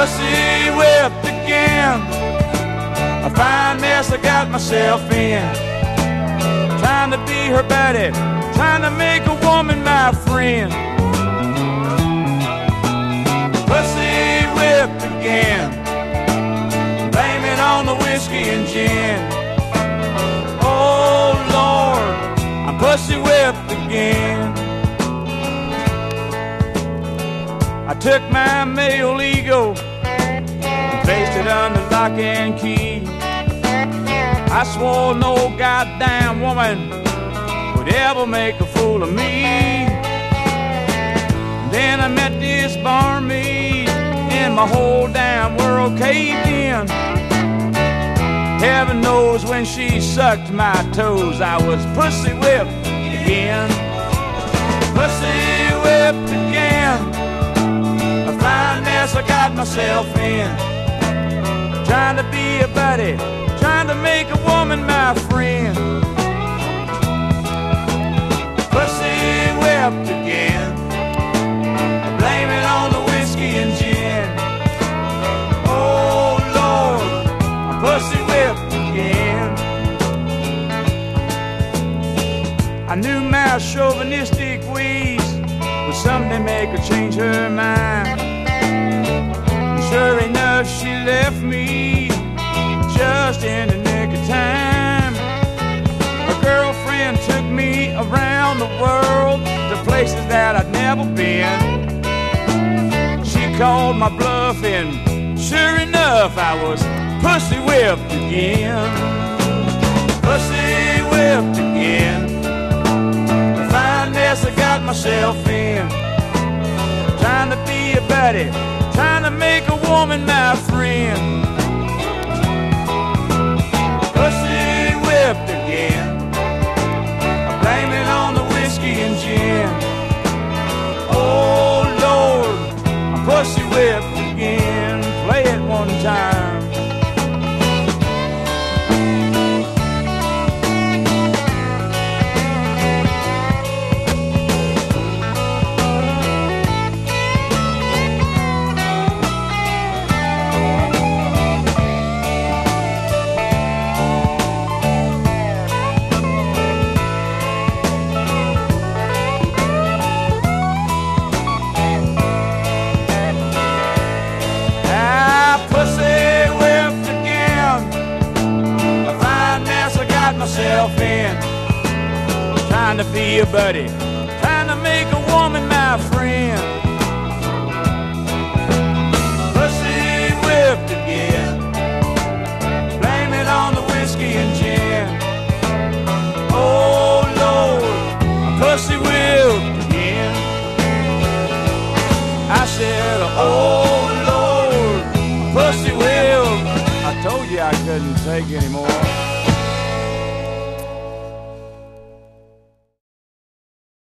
pussy whipped again. A fine mess I got myself in. Trying to be her buddy, trying to make a woman my friend. Pussy whipped again. Blame it on the whiskey and gin. Oh Lord, I'm pussy whipped again. I took my male ego and placed it under lock and key. I swore no goddamn woman would ever make a fool of me. Then I met this barmaid and my whole damn world caved in. Heaven knows when she sucked my toes, I was pussy whipped again. Pussy whipped again. A fine mess I got myself in. Trying to be a buddy, trying to make a woman my friend. Pussy whipped again. Blame it on the whiskey and gin. Oh Lord, I'm pussy whipped again. I knew my chauvinistic ways would someday make her change her mind. And sure enough, she left me just in the nick of time. A girlfriend took me around the world to places that I'd never been. She called my bluff and sure enough I was pussy whipped again. Pussy whipped again. The fine mess I got myself in. Trying to be a buddy, trying to make a woman my friend. Pussy whipped again. I blame it on the whiskey and gin. Oh Lord, I'm pussy whipped again. Play it one time. Myself in, trying to be a buddy, trying to make a woman my friend. Pussy whipped again. Blame it on the whiskey and gin. Oh Lord, I'm pussy whipped again. I said, oh Lord, I'm pussy whipped. I told you I couldn't take anymore.